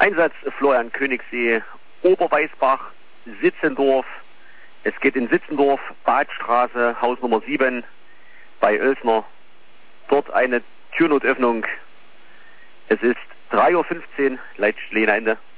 Einsatz Florian Königssee, Oberweißbach, Sitzendorf. Es geht in Sitzendorf, Badstraße, Haus Nummer 7 bei Oelsner. Dort eine Türnotöffnung. Es ist 3:15 Uhr, Leitstelle Ende.